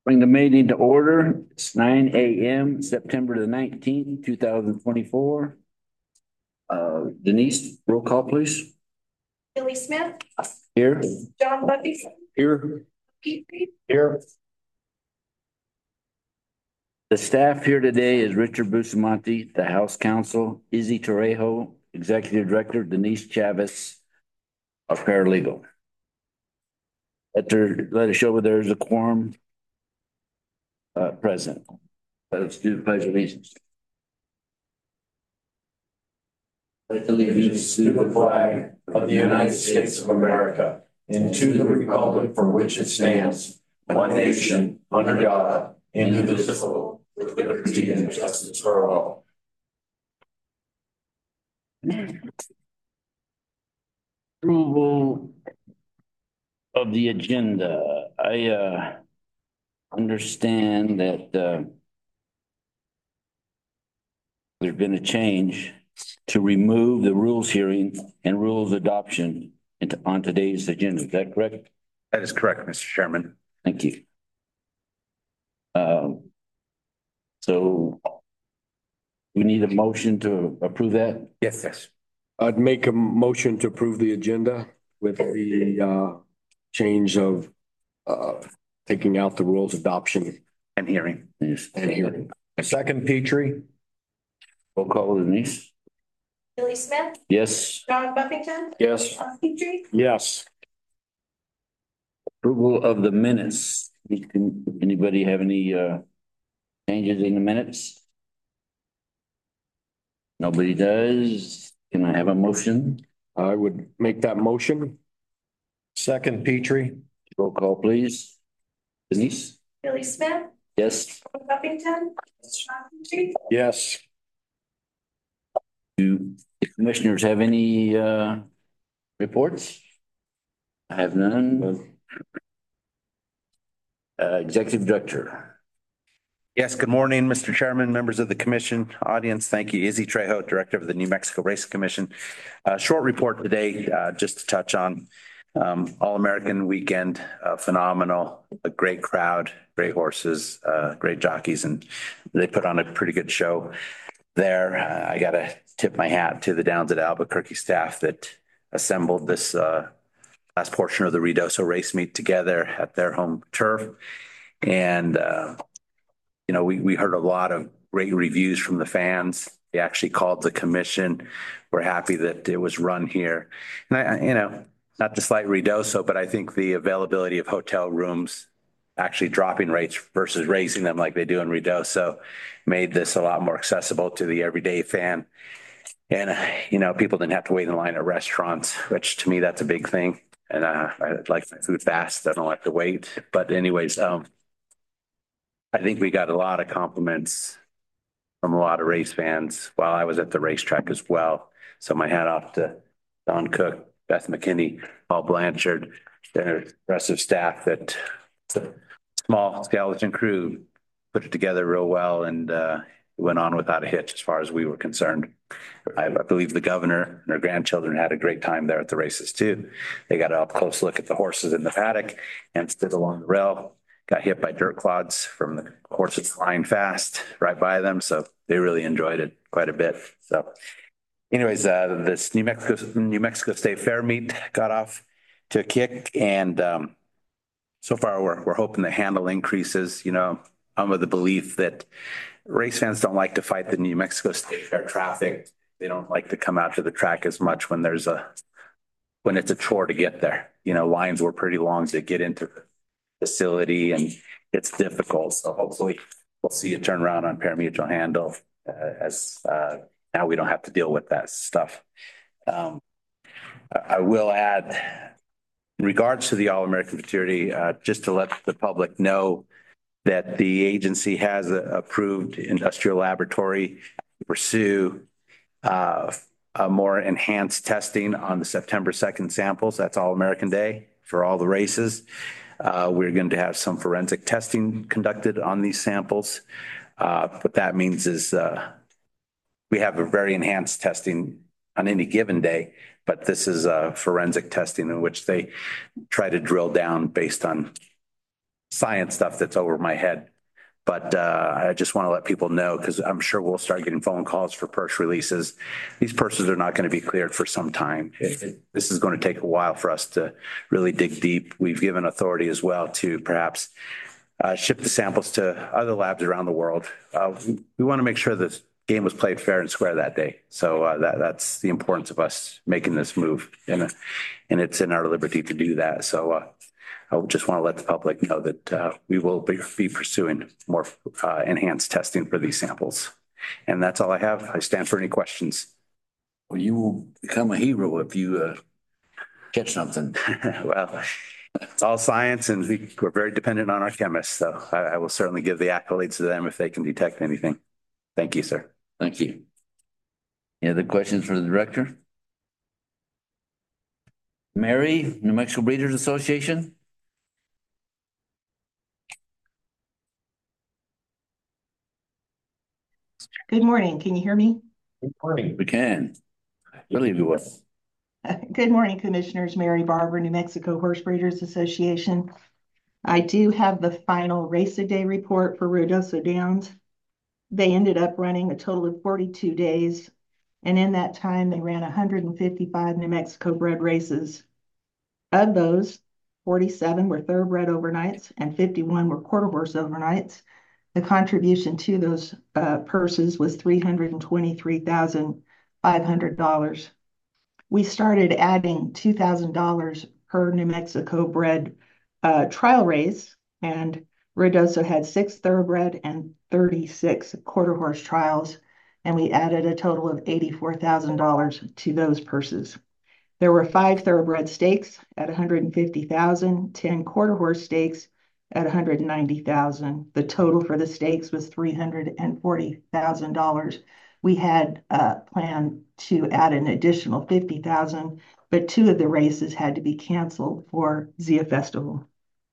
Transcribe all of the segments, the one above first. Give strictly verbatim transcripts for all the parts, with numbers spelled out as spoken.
Bring the meeting to order. It's nine A M, September the nineteenth, two thousand twenty-four. Uh, Denise, roll call, please. Billy Smith. Here. John Buffington. Here. Petrie. Here. The staff here today is Richard Bustamante, the House Counsel, Izzy Torrejo, Executive Director, Denise Chavez, our paralegal. Let her, let us show where there's a quorum uh, present. Let's do the pledge of allegiance. Pledge allegiance to the flag of the United States of America and to the republic for which it stands, one nation, under God, indivisible, with liberty and justice for all. Approval of the agenda. I uh, understand that uh, there's been a change to remove the rules hearing and rules adoption into, on today's agenda. Is that correct? That is correct, Mister Chairman. Thank you. Um, so we need a motion to approve that? Yes, yes. I'd make a motion to approve the agenda with the uh, change of uh, taking out the rules adoption And hearing. Yes. and hearing. Second, Petrie. Roll call, Denise. Billy Smith. Yes. John Buffington. Yes. John Petrie. Yes. Approval of the minutes. Anybody have any uh, changes in the minutes? Nobody does. Can I have a motion? I would make that motion. Second, Petrie. Roll call, please. Denise? Billy Smith. Yes. John Buffington. John Petrie. Yes. Do the commissioners have any uh, reports? I have none. Uh, Executive Director. Yes, good morning, Mister Chairman, members of the commission, audience. Thank you. Izzy Trejo, Director of the New Mexico Racing Commission. Uh, short report today, uh, just to touch on um, All-American weekend, uh, phenomenal, a great crowd, great horses, uh, great jockeys, and they put on a pretty good show there. Uh, I got to tip my hat to the Downs at Albuquerque staff that assembled this uh, last portion of the Ruidoso race meet together at their home turf. And, uh, you know, we, we heard a lot of great reviews from the fans. They actually called the commission. We're happy that it was run here. And I, you know, not to slight Ruidoso, but I think the availability of hotel rooms actually dropping rates versus raising them like they do in Ruidoso made this a lot more accessible to the everyday fan. And, uh, you know, people didn't have to wait in line at restaurants, which to me, that's a big thing. And uh, I like my food fast. I don't like to wait. But anyways, um, I think we got a lot of compliments from a lot of race fans while I was at the racetrack as well. So my hat off to Don Cook, Beth McKinney, Paul Blanchard, the rest of staff that the small skeleton crew put it together real well and uh, went on without a hitch as far as we were concerned. I, I believe the governor and her grandchildren had a great time there at the races too. They got a up close look at the horses in the paddock and stood along the rail, got hit by dirt clods from the horses flying fast right by them. So they really enjoyed it quite a bit. So anyways, uh, this New Mexico, New Mexico State Fair meet got off to a kick. And um, so far we're, we're hoping the handle increases. You know, I'm of the belief that race fans don't like to fight the New Mexico State Fair traffic. They don't like to come out to the track as much when there's a, when it's a chore to get there. You know, lines were pretty long to get into the facility and it's difficult. So hopefully we'll see a turnaround on pari-mutuel handle uh, as uh, now we don't have to deal with that stuff. Um, I will add in regards to the All-American Fraternity, uh, just to let the public know that the agency has a approved industrial laboratory to pursue uh, a more enhanced testing on the September second samples. That's All-American Day for all the races. Uh, we're going to have some forensic testing conducted on these samples. Uh, what that means is uh, we have a very enhanced testing on any given day, but this is a forensic testing in which they try to drill down based on science stuff that's over my head. But uh, I just want to let people know, because I'm sure we'll start getting phone calls for purse releases. These purses are not going to be cleared for some time. It- it- This is going to take a while for us to really dig deep. We've given authority as well to perhaps uh, ship the samples to other labs around the world. Uh, we, we want to make sure this game was played fair and square that day. So uh, that that's the importance of us making this move, and and it's in our liberty to do that. So uh, I just want to let the public know that uh, we will be, be pursuing more uh, enhanced testing for these samples. And that's all I have. I stand for any questions. Well, you will become a hero if you uh, catch something. Well, it's all science, and we, we're very dependent on our chemists. So I, I will certainly give the accolades to them if they can detect anything. Thank you, sir. Thank you. Any other questions for the director? Mary, New Mexico Breeders Association? Good morning. Can you hear me? Good morning. We can. Believe you will. Good morning, Commissioners. Mary Barber, New Mexico Horse Breeders Association. I do have the final race a day report for Ruidoso Downs. They ended up running a total of forty-two days, and in that time they ran one hundred fifty-five New Mexico bred races. Of those, forty-seven were thoroughbred overnights and fifty-one were quarter horse overnights. The contribution to those uh, purses was three hundred twenty-three thousand five hundred dollars. We started adding two thousand dollars per New Mexico bred uh, trial race, and Ruidoso had six thoroughbred and thirty-six quarter horse trials, and we added a total of eighty-four thousand dollars to those purses. There were five thoroughbred stakes at one hundred fifty thousand dollars, ten quarter horse stakes at one hundred ninety thousand dollars. The total for the stakes was three hundred forty thousand dollars. We had uh, planned to add an additional fifty thousand dollars, but two of the races had to be canceled for Zia Festival.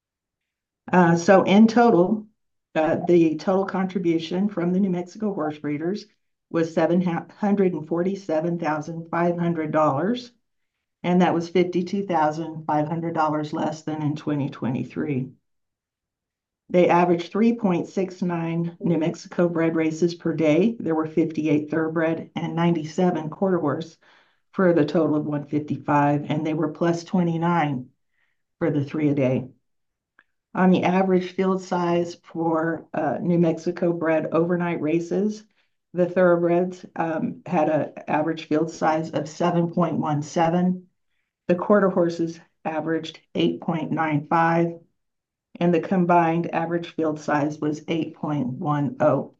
Uh, so in total, uh, the total contribution from the New Mexico horse breeders was seven hundred forty-seven thousand five hundred dollars, and that was fifty-two thousand five hundred dollars less than in twenty twenty-three. They averaged three point six nine New Mexico bred races per day. There were fifty-eight thoroughbred and ninety-seven quarter horse for the total of one hundred fifty-five, and they were plus twenty-nine for the three a day. On the average field size for uh, New Mexico bred overnight races, the thoroughbreds um, had an average field size of seven point one seven. The quarter horses averaged eight point nine five, and the combined average field size was eight point one zero.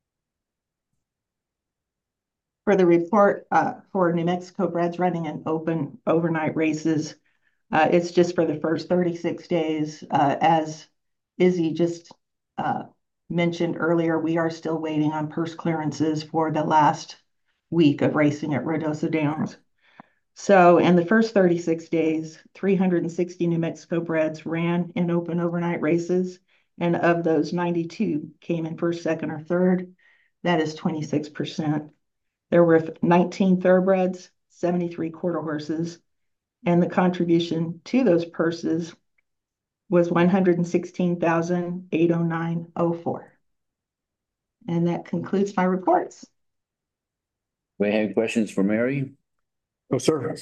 For the report uh, for New Mexico breds running in open overnight races, uh, it's just for the first thirty-six days. Uh, as Izzy just uh, mentioned earlier, we are still waiting on purse clearances for the last week of racing at Ruidoso Downs. So in the first thirty-six days, three hundred sixty New Mexico breds ran in open overnight races. And of those, ninety-two came in first, second, or third. That is twenty-six percent. There were nineteen thoroughbreds, seventy-three quarter horses, and the contribution to those purses was one hundred sixteen thousand eight hundred nine dollars and four cents. And that concludes my reports. We have questions for Mary? No, sir.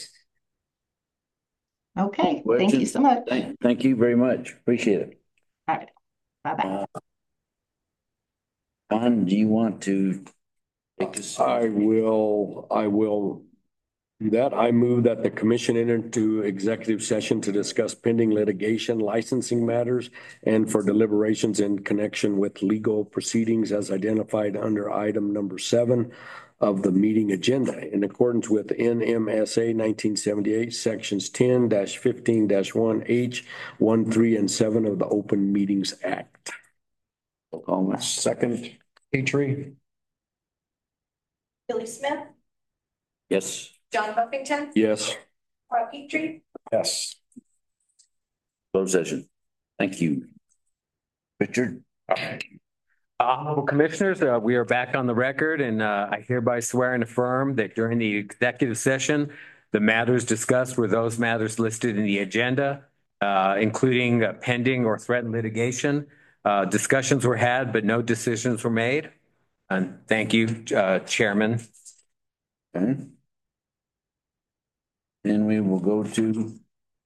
Okay, Questions? thank you so much. Thank, thank you very much. Appreciate it. All right, bye-bye. Uh, Don, do you want to take this? I will, I will do that. I move that the commission enter into executive session to discuss pending litigation, licensing matters, and for deliberations in connection with legal proceedings as identified under item number seven of the meeting agenda in accordance with N M S A nineteen seventy-eight, sections ten fifteen one H, one, three, and seven of the Open Meetings Act. Second, Petrie. Billy Smith, Yes. John Buffington, Yes. Rob Petrie, Yes. Closed session. Thank you. Richard? Honorable Commissioners, uh, we are back on the record, and uh, I hereby swear and affirm that during the executive session, the matters discussed were those matters listed in the agenda, uh, including uh, pending or threatened litigation. Uh, discussions were had, but no decisions were made. And thank you, uh, Chairman. Okay. Then we will go to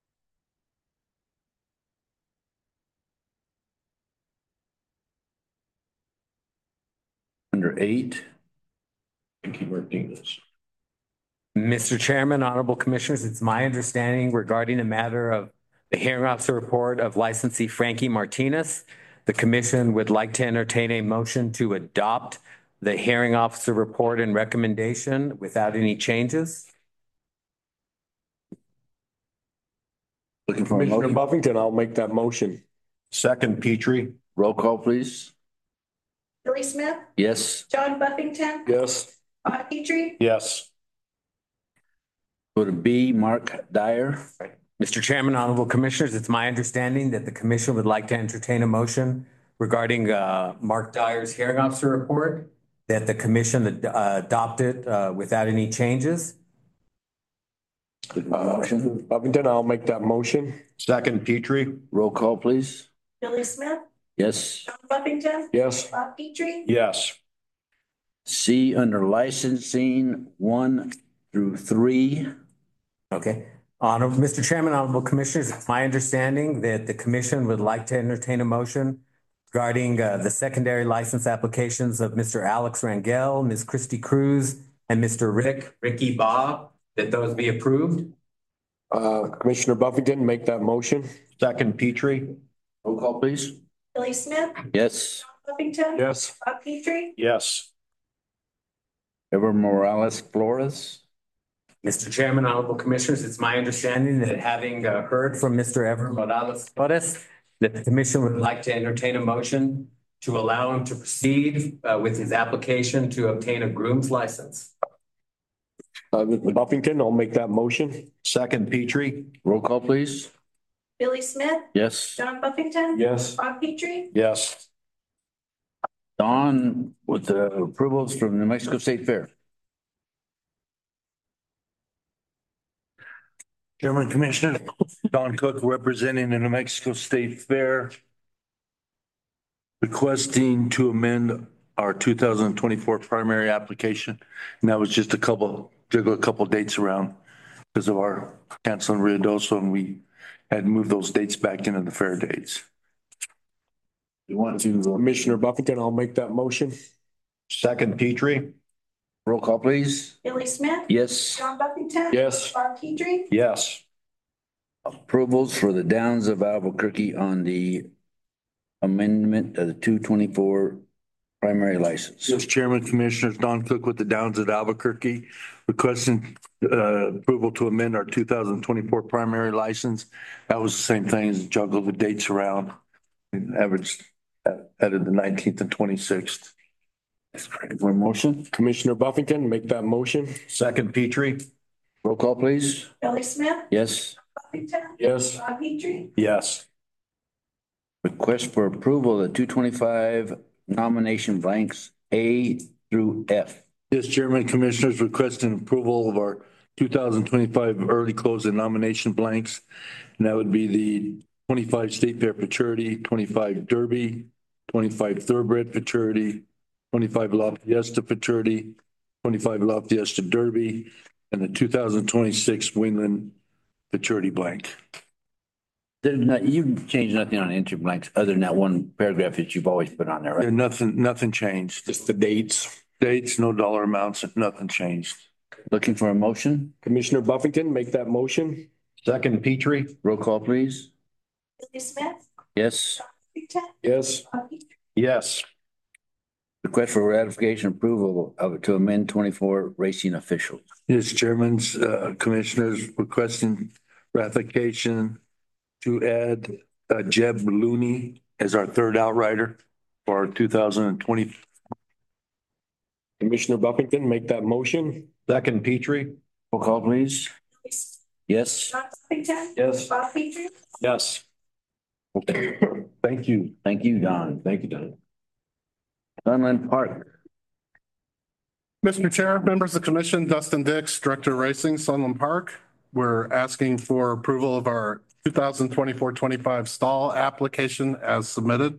under eight. Thank you, Martinez. Mister Chairman, honorable commissioners, it's my understanding regarding the matter of the hearing officer report of licensee Frankie Martinez, the commission would like to entertain a motion to adopt the hearing officer report and recommendation without any changes. Looking for a Commissioner motion. Buffington, I'll make that motion. Second, Petrie. Roll call, please. Billy Smith, Yes. John Buffington, Yes. Scott Petrie, Yes. Go to B, Mark Dyer. Mister Chairman, honorable commissioners, it's my understanding that the commission would like to entertain a motion regarding uh, Mark Dyer's hearing officer report, that the commission ad- uh, adopt it uh, without any changes. Looking for a motion. Buffington, I'll make that motion. Second, Petrie. Roll call, please. Billy Smith, Yes. John Buffington, Yes. Scott Petrie, Yes. C under licensing, one through three. Okay. Honorable, Mister Chairman, honorable commissioners, it's my understanding that the commission would like to entertain a motion regarding uh, the secondary license applications of Mister Alex Rangel, Miz Christy Cruz, and Mister Rick, Ricky Bob, that those be approved. Uh, Commissioner Buffington, make that motion. Second, Petrie. Roll call, please. Billy Smith, Yes. John Buffington, Yes. Scott Petrie, Yes. Ever Morales Flores. Mister Chairman, honorable commissioners, it's my understanding that having uh, heard from Mister Ever Morales Flores, that the commission would like to entertain a motion to allow him to proceed uh, with his application to obtain a groom's license. Uh, Buffington, I'll make that motion. Second, Petrie. Roll call, please. Billy Smith, Yes. John Buffington, Yes. Scott Petrie, Yes. Don with the approvals from New Mexico State Fair. Chairman, Commissioner, Don Cook representing the New Mexico State Fair. Requesting to amend our two thousand twenty-four primary application. And that was just a couple, jiggle a couple dates around because of our canceling Ruidoso, and we had moved those dates back into the fair dates. You want to, uh, Commissioner Buffington, I'll make that motion. Second, Petrie. roll call, please? Billy Smith, Yes. John Buffington, Yes. Scott Petrie, Yes. Approvals for the Downs of Albuquerque on the amendment of the two twenty-four primary license. Yes, Chairman, Commissioners, Don Cook with the Downs at Albuquerque, requesting uh, approval to amend our two thousand twenty-four primary license. That was the same thing as juggle the dates around. And averaged added the nineteenth and twenty-sixth. For motion, Commissioner Buffington, make that motion. Second, Petrie. roll call, please? Billy Smith, Yes. Buffington, Yes. Scott Petrie, Yes. Request for approval of the two twenty-five nomination blanks A through F. Yes, Chairman, Commissioners, requesting approval of our two thousand twenty-five early closing nomination blanks. And that would be the twenty-five State Fair Futurity, twenty-five Derby, twenty-five Thoroughbred Futurity, twenty-five La Fiesta Futurity, twenty-five La Fiesta Derby, and the two thousand twenty-six Wingland Futurity blank. There's not, you changed nothing on entry blanks other than that one paragraph that you've always put on there, right? And nothing, nothing changed. Just the dates. Dates, no dollar amounts, nothing changed. Looking for a motion? Commissioner Buffington, make that motion. Second, Petrie. Roll call, please? Billy Smith, Yes. Buffington, Yes. Scott Petrie, Yes. Request for ratification approval of to amend twenty-four racing officials. Yes, Chairman's, uh, Commissioners requesting ratification to add uh, Jeb Looney as our third outrider for our two thousand twenty. Commissioner Buffington, make that motion. Second, Petrie. Roll call, please? Billy Smith, Yes. John Buffington, Yes. Scott Petrie, Yes. Thank you. Thank you, Don. Thank you, Don. Sunland Park. Mister Chair, members of the commission, Dustin Dix, Director of Racing, Sunland Park. We're asking for approval of our two thousand twenty-four twenty-five stall application as submitted.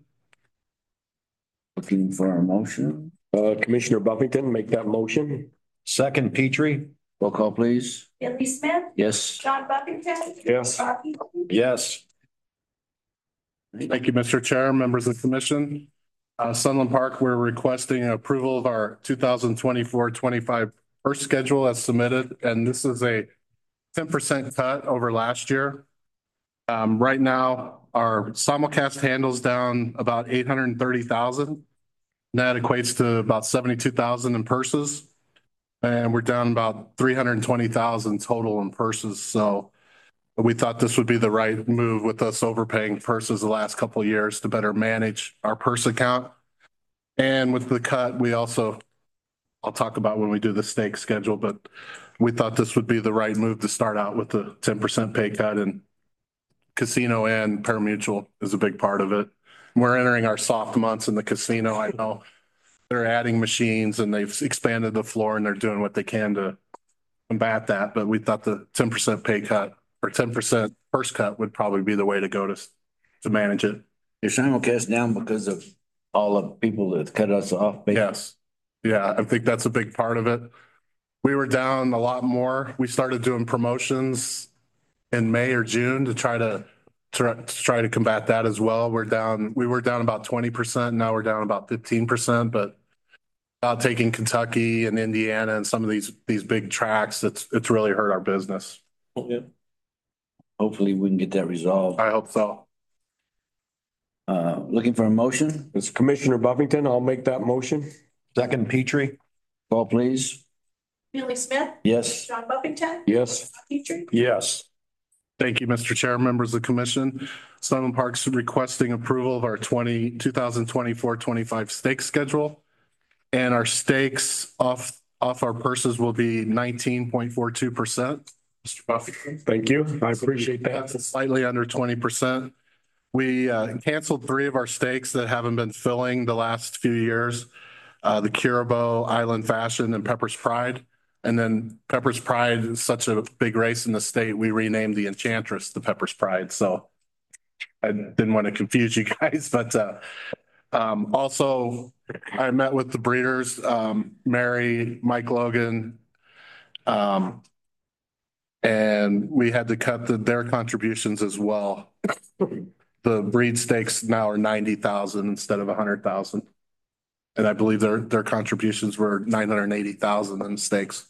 Looking for a motion. Uh, Commissioner Buffington, make that motion. Second, Petrie. Roll call, please. Billy Smith, Yes. John Buffington. Yes. Bob Petrie, Yes. Thank you, Mister Chair, members of the commission. Uh, Sunland Park, we're requesting approval of our two thousand twenty-four twenty-five first schedule as submitted, and this is a ten percent cut over last year. Um, right now, our simulcast handles down about eight hundred and thirty thousand. That equates to about seventy-two thousand in purses. And we're down about three hundred and twenty thousand total in purses. So we thought this would be the right move with us overpaying purses the last couple of years to better manage our purse account. And with the cut, we also, I'll talk about when we do the stake schedule, but we thought this would be the right move to start out with the ten percent pay cut, and casino and pari-mutuel is a big part of it. We're entering our soft months in the casino. I know they're adding machines and they've expanded the floor and they're doing what they can to combat that. But we thought the ten percent pay cut or ten percent first cut would probably be the way to go to, to manage it. Your simulcast down because of all the people that cut us off. Yes. Yeah, I think that's a big part of it. We were down a lot more. We started doing promotions in May or June to try to try, to try to combat that as well. We're down, we were down about twenty percent. Now we're down about fifteen percent, but uh, taking Kentucky and Indiana and some of these, these big tracks, it's, it's really hurt our business. Yeah. Hopefully we can get that resolved. I hope so. Uh, looking for a motion. It's Commissioner Buffington. I'll make that motion. Second, Petrie. Call, please. Billy Smith, Yes. John Buffington. Yes. Bob Petrie, Yes. Thank you, Mister Chair, members of the commission. Sunland Parks requesting approval of our twenty, two thousand twenty-four twenty-five stake schedule. And our stakes off, off our purses will be nineteen point four two percent. Mister Buffington. Thank you. I appreciate that. That's slightly under twenty percent. We uh, canceled three of our stakes that haven't been filling the last few years. Uh, the Curabo, Island Fashion, and Pepper's Pride. And then Pepper's Pride is such a big race in the state, we renamed the Enchantress the Pepper's Pride. So I didn't want to confuse you guys, but uh, um, also I met with the breeders, um, Mary, Mike Logan, um, and we had to cut the, their contributions as well. The breed stakes now are ninety thousand instead of a hundred thousand. And I believe their, their contributions were nine hundred and eighty thousand in stakes.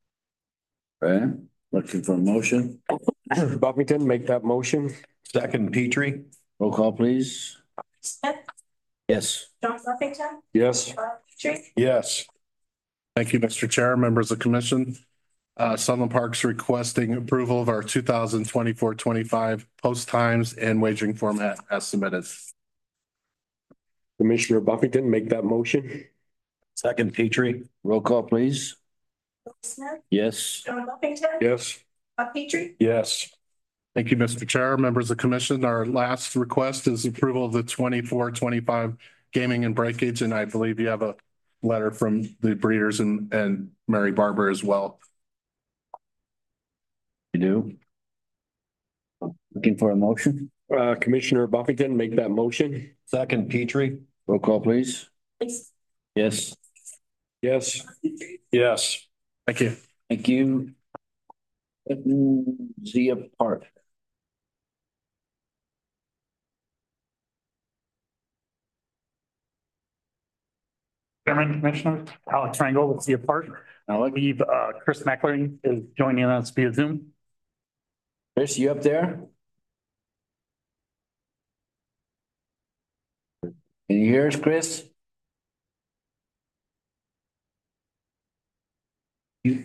Okay, looking for a motion. Buffington, make that motion. Second, Petrie. Roll call, please. Smith, Yes. John Buffington. Yes. Bob Petrie, Yes. Thank you, Mister Chair, members of the commission. Uh, Sunland Parks requesting approval of our two thousand twenty-four twenty-five post times and wagering format as submitted. Commissioner Buffington, make that motion. Second, Petrie. Roll call, please. Billy Smith, Yes. John Buffington. Yes. Bob Petrie, Yes. Thank you, Mister Chair, members of the commission. Our last request is approval of the twenty-four twenty-five gaming and breakage, and I believe you have a letter from the breeders and, and Mary Barber as well. You do. Looking for a motion. Uh, Commissioner Buffington, make that motion. Second, Petrie. Roll call, please. please. Yes. Yes. Yes. Thank you. Thank you. Zia Park. Chairman, Commissioner, Alex Rangel with Zia Park. I believe uh, Chris McLaren is joining us via Zoom. Chris, you up there? Can you hear us, Chris? You.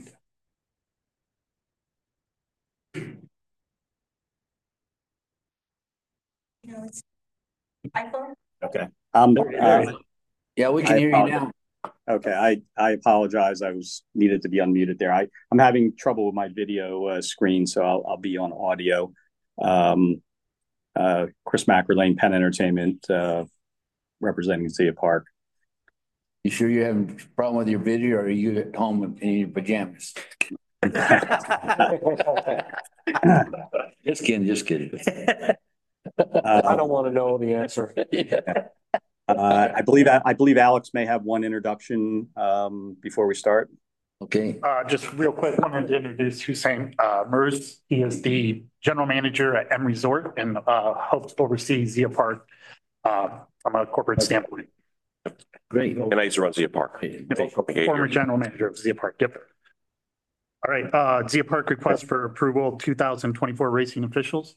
No, it's iPhone. Okay. Um, uh, Yeah, we can I hear you apologize. now. okay. I, I apologize. I was needed to be unmuted there. I, I'm having trouble with my video uh, screen, so I'll, I'll be on audio. Um, uh, Chris Mackerlane, Penn Entertainment, uh, representing Zia Park. You sure you having a problem with your video, or are you at home in your pajamas? Just kidding, just kidding. I don't want to know the answer. Uh, I believe, I believe Alex may have one introduction, um, before we start. Okay, Uh, just real quick, wanted to introduce Hussein, uh, Mers. He is the general manager at M Resort and, uh, helps oversee Zia Park, uh, from a corporate standpoint. great. And I used to run Zia Park. Former general manager of Zia Park. Yep. All right, uh, Zia Park request for approval, two thousand twenty-four racing officials.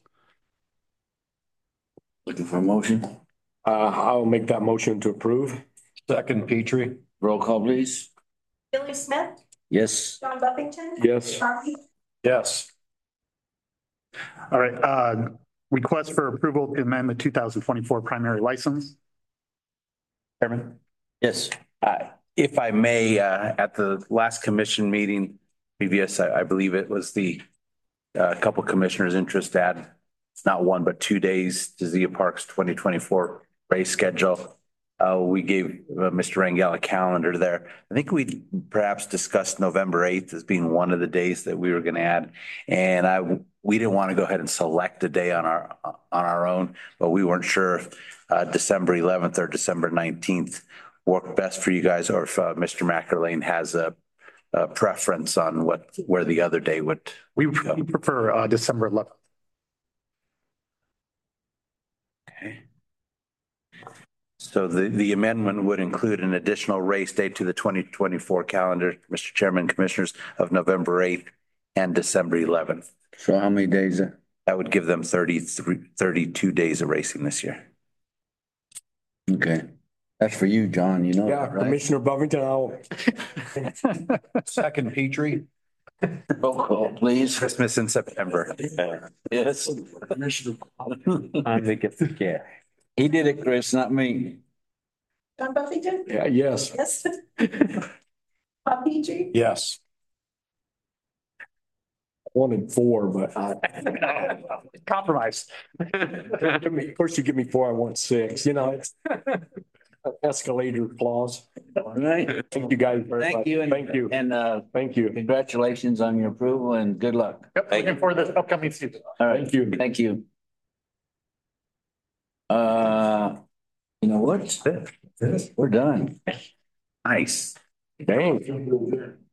Looking for a motion? Uh, I'll make that motion to approve. Second, Petrie. Roll call, please. Billy Smith, Yes. John Buffington. Yes. Tom Petrie, Yes. All right, uh, request for approval to amend the two thousand twenty-four primary license. Chairman. Yes. Uh, if I may, uh, at the last commission meeting previous, I, I believe it was the uh, couple commissioners interest add, it's not one, but two days to Zia Park's twenty twenty-four race schedule. Uh, we gave uh, Mister Rangel a calendar there. I think we perhaps discussed November eighth as being one of the days that we were going to add. And I, we didn't want to go ahead and select a day on our, on our own, but we weren't sure if uh, December eleventh or December nineteenth worked best for you guys, or if uh, Mister McErlane has a, a preference on what, where the other day would. We we prefer, uh, December eleventh. Okay. So the, the amendment would include an additional race date to the twenty twenty-four calendar, Mister Chairman, Commissioners, of November eighth and December eleventh. So how many days? uh, That would give them thirty-three, thirty-two days of racing this year. Okay. That's for you, John, you know, Yeah, that, right? Commissioner Buffington, I'll. Second, Petrie. Roll call, please. Christmas in September. Yes. I think it's, yeah. He did it, Chris, not me. John Buffington. Yeah, yes. Yes. Tom Petrie, Yes. I wanted four, but uh, Compromise. give me- of course you give me four, I want six, you know, it's an escalator clause. All right. Thank you guys very much. Thank you. and- Thank you. And uh, Thank you. congratulations on your approval and good luck. Yep, looking forward to the upcoming season. All right. Thank you. Thank you. Uh, you know what? We're done. Nice. Dang.